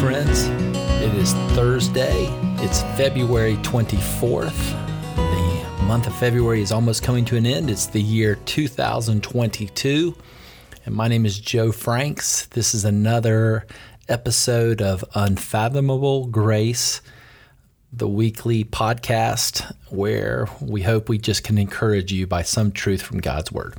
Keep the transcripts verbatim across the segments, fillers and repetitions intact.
friends. It is Thursday. It's February twenty-fourth. The month of February is almost coming to an end. It's the year two thousand twenty-two. And my name is Joe Franks. This is another episode of Unfathomable Grace, the weekly podcast where we hope we just can encourage you by some truth from God's Word.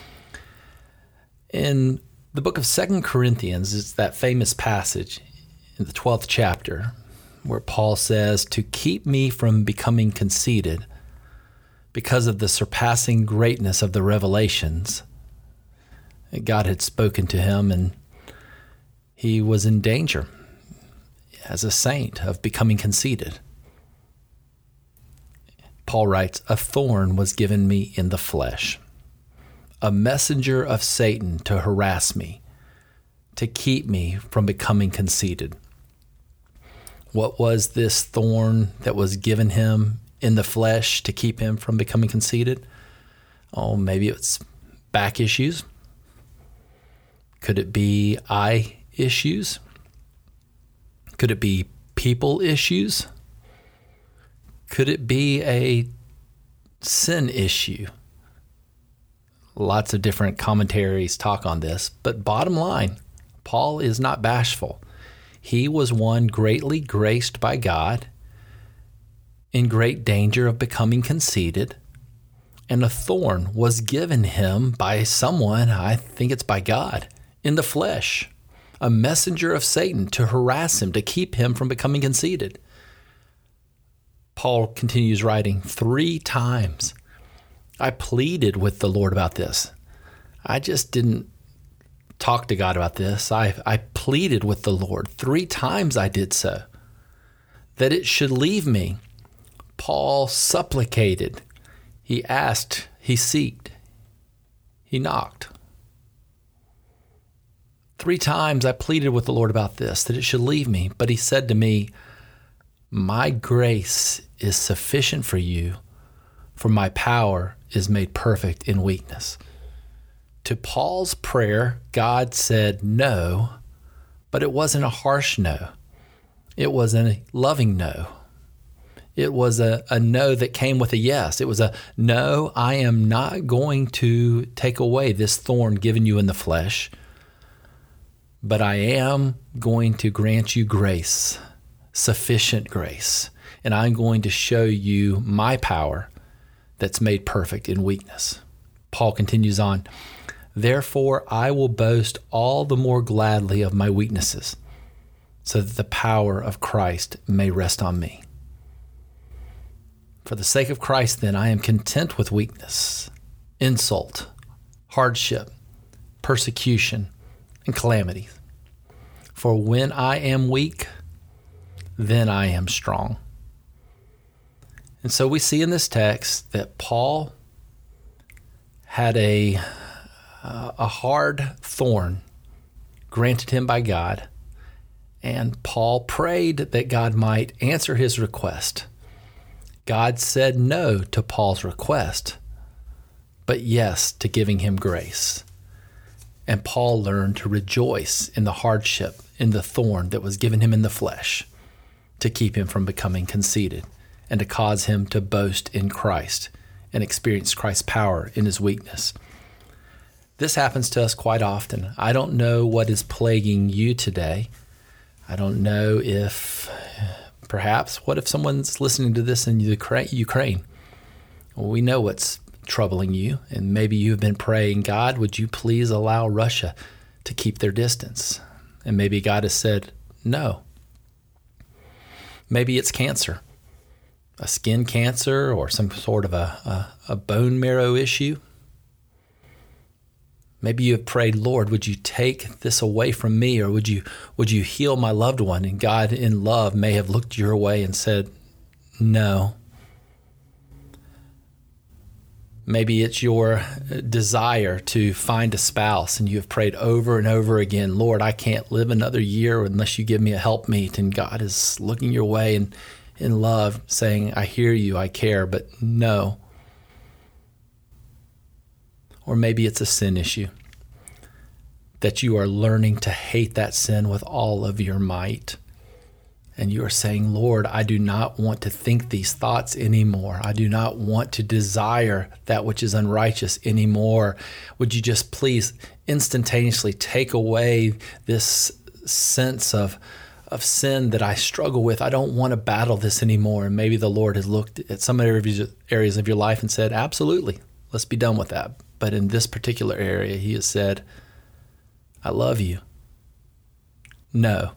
In the book of Second Corinthians, it's that famous passage in the twelfth chapter where Paul says, to keep me from becoming conceited because of the surpassing greatness of the revelations. God had spoken to him, and he was in danger as a saint of becoming conceited. Paul writes, a thorn was given me in the flesh, a messenger of Satan to harass me, to keep me from becoming conceited. What was this thorn that was given him in the flesh to keep him from becoming conceited? Oh, maybe it's back issues. Could it be eye issues? Could it be people issues? Could it be a sin issue? Lots of different commentaries talk on this, but bottom line, Paul is not bashful. He was one greatly graced by God, in great danger of becoming conceited, and a thorn was given him by someone, I think it's by God, in the flesh, a messenger of Satan to harass him, to keep him from becoming conceited. Paul continues writing, three times I pleaded with the Lord about this. I just didn't talk to God about this. I, I pleaded with the Lord. Three times I did so, that it should leave me. Paul supplicated. He asked. He seeked. He knocked. Three times I pleaded with the Lord about this, that it should leave me. But he said to me, my grace is sufficient for you, for my power is made perfect in weakness. To Paul's prayer, God said no, but it wasn't a harsh no. It was a loving no. It was a, a no that came with a yes. It was a no, I am not going to take away this thorn given you in the flesh, but I am going to grant you grace, sufficient grace, and I'm going to show you my power that's made perfect in weakness. Paul continues on, therefore I will boast all the more gladly of my weaknesses, so that the power of Christ may rest on me. For the sake of Christ, then, I am content with weakness, insult, hardship, persecution, and calamity. For when I am weak, then I am strong. And so we see in this text that Paul had a, uh, a hard thorn granted him by God, and Paul prayed that God might answer his request. God said no to Paul's request, but yes to giving him grace. And Paul learned to rejoice in the hardship, in the thorn that was given him in the flesh, to keep him from becoming conceited and to cause him to boast in Christ and experience Christ's power in his weakness. This happens to us quite often. I don't know what is plaguing you today. I don't know if, perhaps, what if someone's listening to this in Ukraine? Well, we know what's troubling you, and maybe you've been praying, God, would you please allow Russia to keep their distance? And maybe God has said, no. Maybe it's cancer, a skin cancer or some sort of a, a, a bone marrow issue. Maybe you have prayed, Lord, would you take this away from me, or would you would you heal my loved one? And God in love may have looked your way and said, no. Maybe it's your desire to find a spouse, and you have prayed over and over again, Lord, I can't live another year unless you give me a helpmeet. And God is looking your way and in love saying, I hear you, I care, but no. Or maybe it's a sin issue, that you are learning to hate that sin with all of your might. And you are saying, Lord, I do not want to think these thoughts anymore. I do not want to desire that which is unrighteous anymore. Would you just please instantaneously take away this sense of, of sin that I struggle with? I don't want to battle this anymore. And maybe the Lord has looked at some areas of your life and said, absolutely, let's be done with that. But in this particular area, he has said, I love you. No.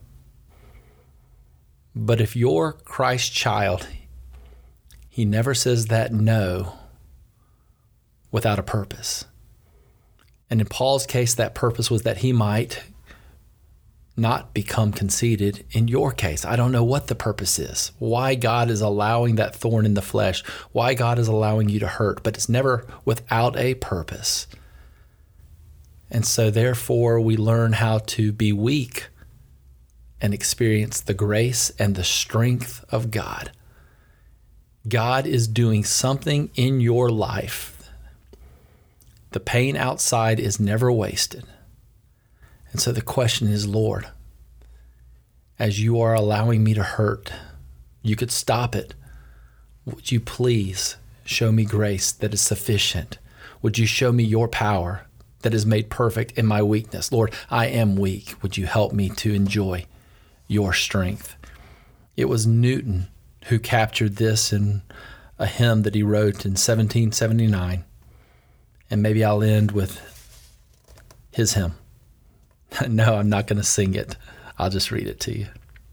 But if you're Christ's child, he never says that no without a purpose. And in Paul's case, that purpose was that he might not become conceited. In your case, I don't know what the purpose is, why God is allowing that thorn in the flesh, why God is allowing you to hurt, but it's never without a purpose. And so therefore, we learn how to be weak and experience the grace and the strength of God. God is doing something in your life. The pain outside is never wasted. And so the question is, Lord, as you are allowing me to hurt, you could stop it. Would you please show me grace that is sufficient? Would you show me your power that is made perfect in my weakness? Lord, I am weak. Would you help me to enjoy your strength? It was Newton who captured this in a hymn that he wrote in seventeen seventy-nine. And maybe I'll end with his hymn. No, I'm not going to sing it. I'll just read it to you.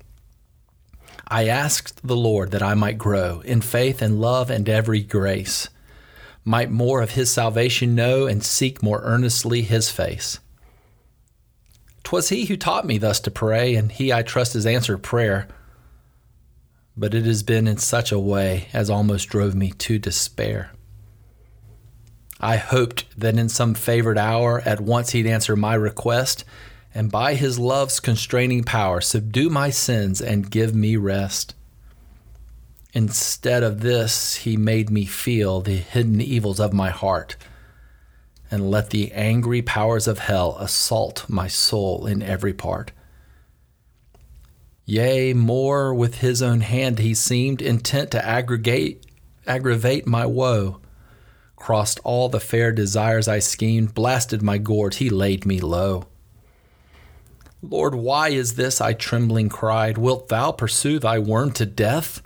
I asked the Lord that I might grow in faith and love and every grace, might more of his salvation know and seek more earnestly his face. 'Twas he who taught me thus to pray, and he I trust has answered prayer. But it has been in such a way as almost drove me to despair. I hoped that in some favored hour at once he'd answer my request, and by his love's constraining power subdue my sins and give me rest. Instead of this, he made me feel the hidden evils of my heart, and let the angry powers of hell assault my soul in every part. Yea, more with his own hand he seemed intent to aggregate, aggravate my woe. Crossed all the fair desires I schemed, blasted my gourd, he laid me low. Lord, why is this? I trembling cried. Wilt thou pursue thy worm to death?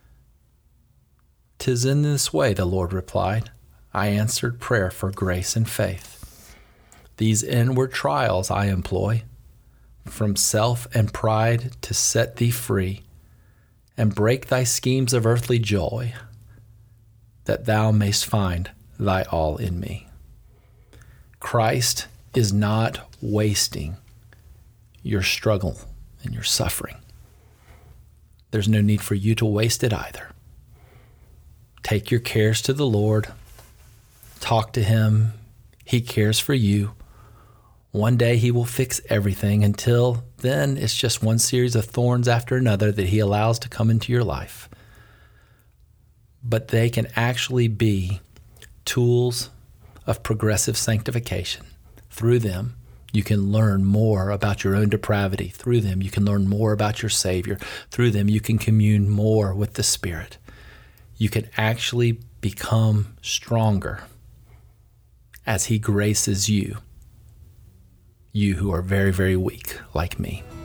'Tis in this way, the Lord replied. I answered prayer for grace and faith. These inward trials I employ, from self and pride to set thee free, and break thy schemes of earthly joy, that thou mayst find thy all in me. Christ is not wasting your struggle and your suffering. There's no need for you to waste it either. Take your cares to the Lord. Talk to him. He cares for you. One day he will fix everything. Until then, it's just one series of thorns after another that he allows to come into your life. But they can actually be tools of progressive sanctification. Through them, you can learn more about your own depravity. Through them, you can learn more about your Savior. Through them, you can commune more with the Spirit. You can actually become stronger as he graces you, you who are very, very weak like me.